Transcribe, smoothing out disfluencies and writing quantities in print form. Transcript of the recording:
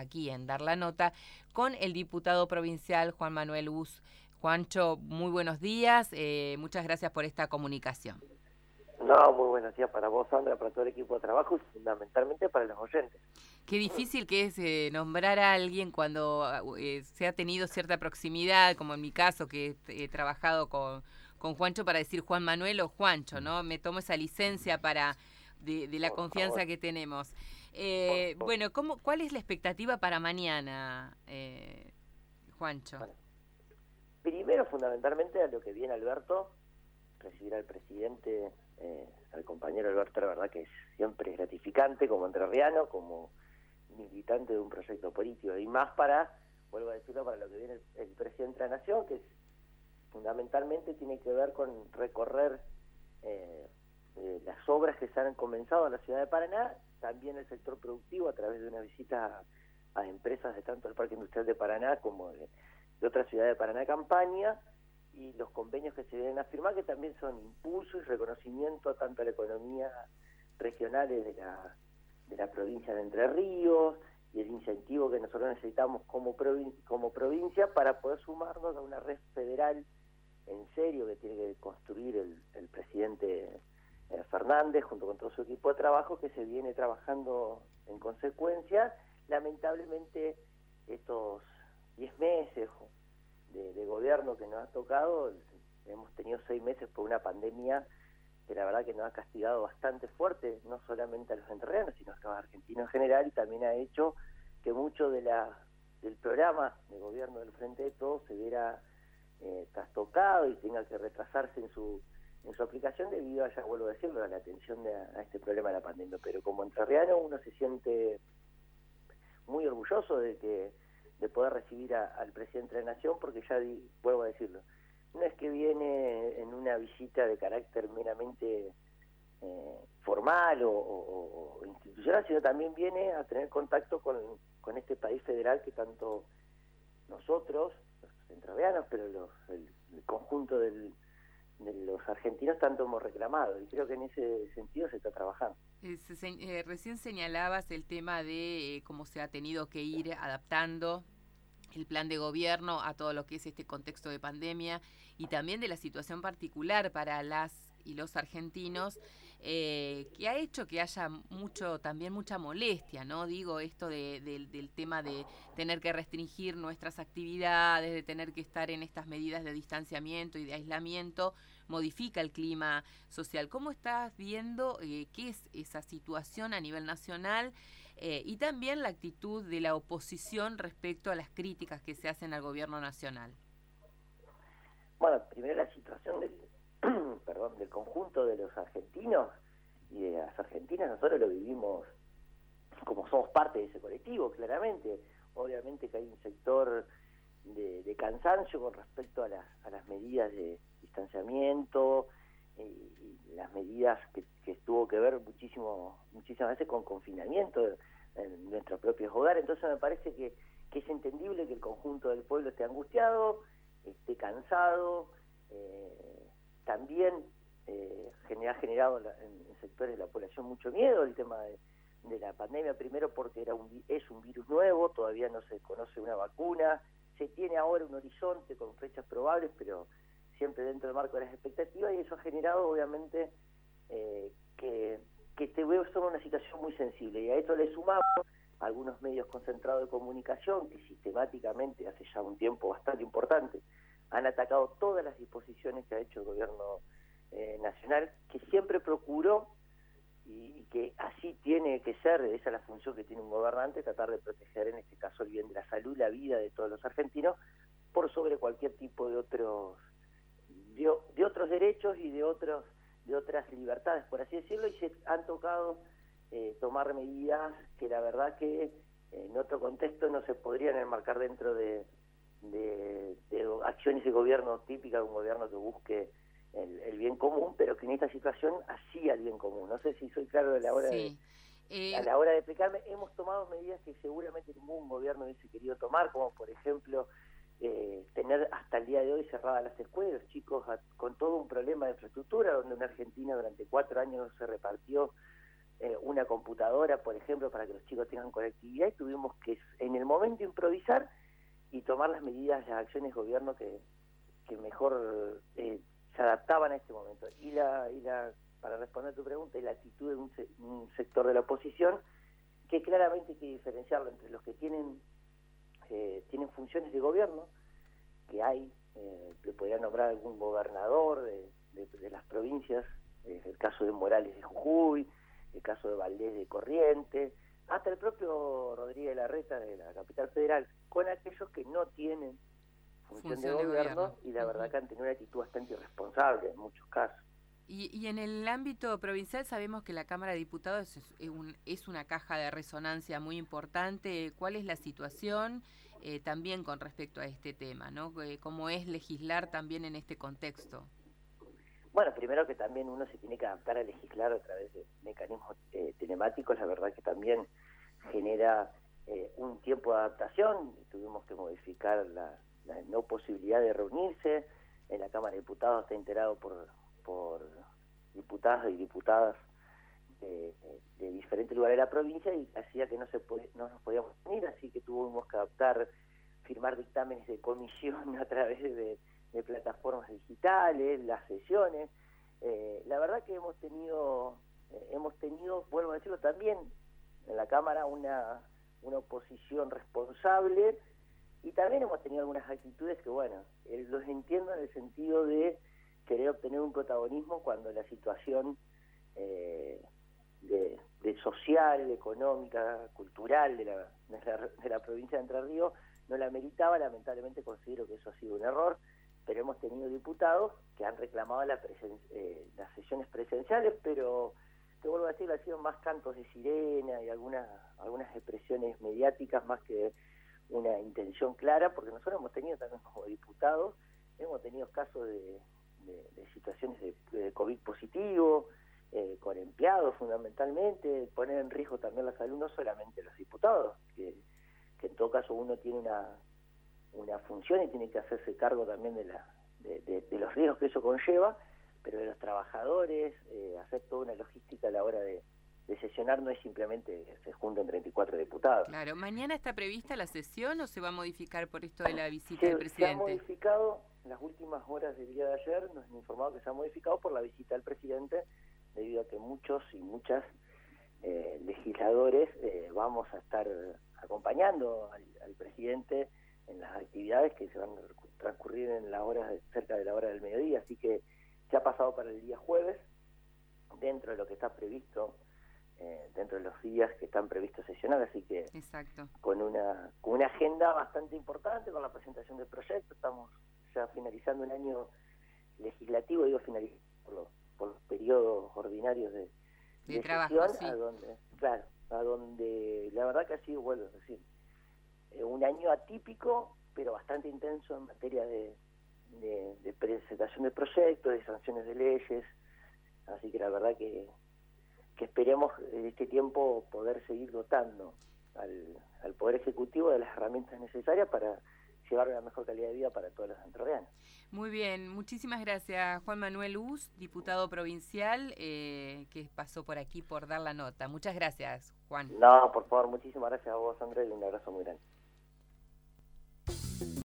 aquí en Dar la Nota con el diputado provincial Juan Manuel Uz. Juancho, muy buenos días, muchas gracias por esta comunicación. No, muy buenos días para vos, Sandra, para todo el equipo de trabajo y fundamentalmente para los oyentes. Qué difícil que es nombrar a alguien cuando se ha tenido cierta proximidad, como en mi caso, que he trabajado con Juancho, para decir Juan Manuel o Juancho, ¿no? Me tomo esa licencia de la Por confianza favor. que tenemos. Bueno, ¿cuál es la expectativa para mañana, Juancho? Bueno, primero, fundamentalmente, a lo que viene Alberto, recibir al presidente, al compañero Alberto, la verdad que siempre es gratificante como entrerriano, como militante de un proyecto político, y más vuelvo a decirlo, para lo que viene el presidente de la Nación, que fundamentalmente tiene que ver con recorrer las obras que se han comenzado en la ciudad de Paraná, también el sector productivo a través de una visita a empresas de tanto el Parque Industrial de Paraná como de otra ciudad de Paraná Campaña, y los convenios que se vienen a firmar, que también son impulso y reconocimiento tanto a la economía regionales de la provincia de Entre Ríos, y el incentivo que nosotros necesitamos como provincia para poder sumarnos a una red federal en serio que tiene que construir el presidente Fernández junto con todo su equipo de trabajo, que se viene trabajando en consecuencia. Lamentablemente estos 10 meses de gobierno que nos ha tocado, hemos tenido 6 meses por una pandemia que la verdad que nos ha castigado bastante fuerte, no solamente a los entrerrianos, sino a los argentinos en general, y también ha hecho que mucho del programa de gobierno del Frente de Todos se viera trastocado y tenga que retrasarse en su aplicación debido a, ya vuelvo a decirlo, a la atención a este problema de la pandemia. Pero como entrerriano uno se siente muy orgulloso de poder recibir al presidente de la Nación, porque ya vuelvo a decirlo, no es que viene en una visita de carácter meramente formal o institucional, sino también viene a tener contacto con este país federal que tanto nosotros, los entrerrianos, pero el conjunto de los argentinos tanto hemos reclamado, y creo que en ese sentido se está trabajando. Recién señalabas el tema de cómo se ha tenido que ir adaptando el plan de gobierno a todo lo que es este contexto de pandemia y también de la situación particular para las y los argentinos, que ha hecho que haya también mucha molestia, ¿no? Digo, esto del tema de tener que restringir nuestras actividades, de tener que estar en estas medidas de distanciamiento y de aislamiento, modifica el clima social. ¿Cómo estás viendo qué es esa situación a nivel nacional? Y también la actitud de la oposición respecto a las críticas que se hacen al gobierno nacional. Bueno, primero la situación del conjunto de los argentinos y de las argentinas, nosotros lo vivimos como somos parte de ese colectivo, claramente. Obviamente que hay un sector de cansancio con respecto a las medidas de distanciamiento y las medidas que tuvo que ver muchísimas veces con confinamiento en nuestros propios hogares. Entonces me parece que es entendible que el conjunto del pueblo esté angustiado, esté cansado, también ha generado en sectores de la población mucho miedo el tema de la pandemia, primero porque es un virus nuevo, todavía no se conoce una vacuna, se tiene ahora un horizonte con fechas probables, pero siempre dentro del marco de las expectativas, y eso ha generado obviamente que somos una situación muy sensible, y a esto le sumamos algunos medios concentrados de comunicación que sistemáticamente, hace ya un tiempo bastante importante, han atacado todas las disposiciones que ha hecho el gobierno nacional, que siempre procuró, y que así tiene que ser, esa es la función que tiene un gobernante, tratar de proteger en este caso el bien de la salud, la vida de todos los argentinos, por sobre cualquier tipo de otros derechos y de otras libertades, por así decirlo, y se han tocado tomar medidas que la verdad que en otro contexto no se podrían enmarcar dentro de acciones de gobierno típicas de un gobierno que busque el bien común, pero que en esta situación hacía el bien común. No sé si soy claro a la hora de explicarme. Hemos tomado medidas que seguramente ningún gobierno hubiese querido tomar, como por ejemplo tener hasta el día de hoy cerradas las escuelas, los chicos con todo un problema de infraestructura, donde en Argentina durante 4 años se repartió una computadora, por ejemplo, para que los chicos tengan conectividad, y tuvimos que, en el momento improvisar y tomar las medidas, las acciones de gobierno que mejor se adaptaban a este momento. Para responder a tu pregunta, y la actitud de un sector de la oposición, que claramente hay que diferenciarlo entre los que tienen funciones de gobierno, que hay, le podría nombrar algún gobernador de las provincias, el caso de Morales de Jujuy, el caso de Valdés de Corrientes, hasta el propio Rodríguez Larreta de la capital federal, con aquellos que no tienen función de gobierno, y la verdad que han tenido una actitud bastante irresponsable en muchos casos. Y en el ámbito provincial sabemos que la Cámara de Diputados es una caja de resonancia muy importante. ¿Cuál es la situación también con respecto a este tema, ¿no? ¿Cómo es legislar también en este contexto? Bueno, primero que también uno se tiene que adaptar a legislar a través de mecanismos telemáticos. La verdad que también genera un tiempo de adaptación. Tuvimos que modificar la no posibilidad de reunirse. En la Cámara de Diputados está integrado por diputadas y diputadas de diferentes lugares de la provincia, y hacía que no nos podíamos unir, así que tuvimos que firmar dictámenes de comisión a través de plataformas digitales, las sesiones. La verdad que hemos tenido, vuelvo a decirlo también, en la Cámara una oposición responsable, y también hemos tenido algunas actitudes que, bueno, los entiendo en el sentido de querer obtener un protagonismo cuando la situación de social, económica, cultural de la provincia de Entre Ríos no la meritaba. Lamentablemente considero que eso ha sido un error, pero hemos tenido diputados que han reclamado las sesiones presenciales, pero te vuelvo a decir, han sido más cantos de sirena y algunas expresiones mediáticas más que una intención clara, porque nosotros hemos tenido también como diputados, hemos tenido casos de situaciones de COVID positivo, con empleados fundamentalmente, poner en riesgo también la salud, no solamente los diputados, que en todo caso uno tiene una función y tiene que hacerse cargo también de los riesgos que eso conlleva, pero de los trabajadores, hacer toda una logística a la hora de sesionar. No es simplemente que se junten 34 diputados. Claro, ¿mañana está prevista la sesión o se va a modificar por esto de la visita del presidente? Se ha modificado en las últimas horas del día de ayer, nos han informado que se ha modificado por la visita del presidente, debido a que muchos y muchas legisladores vamos a estar acompañando al presidente en las actividades que se van a transcurrir en las horas cerca de la hora del mediodía, así que se ha pasado para el día jueves, dentro de lo que está previsto, dentro de los días que están previstos sesionar, así que exacto, con una agenda bastante importante, con la presentación del proyecto. Estamos ya finalizando un año legislativo, finalizando por los periodos ordinarios de trabajo, sesión, sí. a donde la verdad que ha sido, bueno, es decir, un año atípico, pero bastante intenso en materia de presentación de proyectos, de sanciones de leyes, así que la verdad que esperemos en este tiempo poder seguir dotando al Poder Ejecutivo de las herramientas necesarias para llevar una mejor calidad de vida para todos los entrerrianos. Muy bien, muchísimas gracias Juan Manuel Uz, diputado provincial, que pasó por aquí por dar la nota. Muchas gracias, Juan. No, por favor, muchísimas gracias a vos, Andrés, y un abrazo muy grande.